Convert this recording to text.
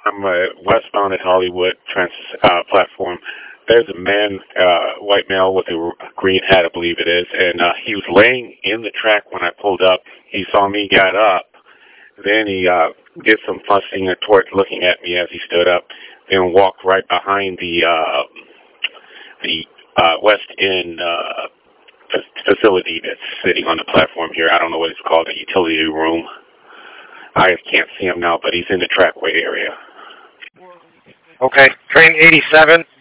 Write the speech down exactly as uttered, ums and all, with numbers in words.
I'm uh, westbound at Hollywood trans uh, platform. There's a man, uh, white male with a green hat, I believe it is, and uh, he was laying in the track when I pulled up. He saw me, got up. Then he uh, did some fussing towards looking at me as he stood up, then walked right behind the uh, the uh, West End uh, facility that's sitting on the platform here. I don't know what it's called, the utility room. I can't see him now, but he's in the trackway area. Okay, train eighty-seven.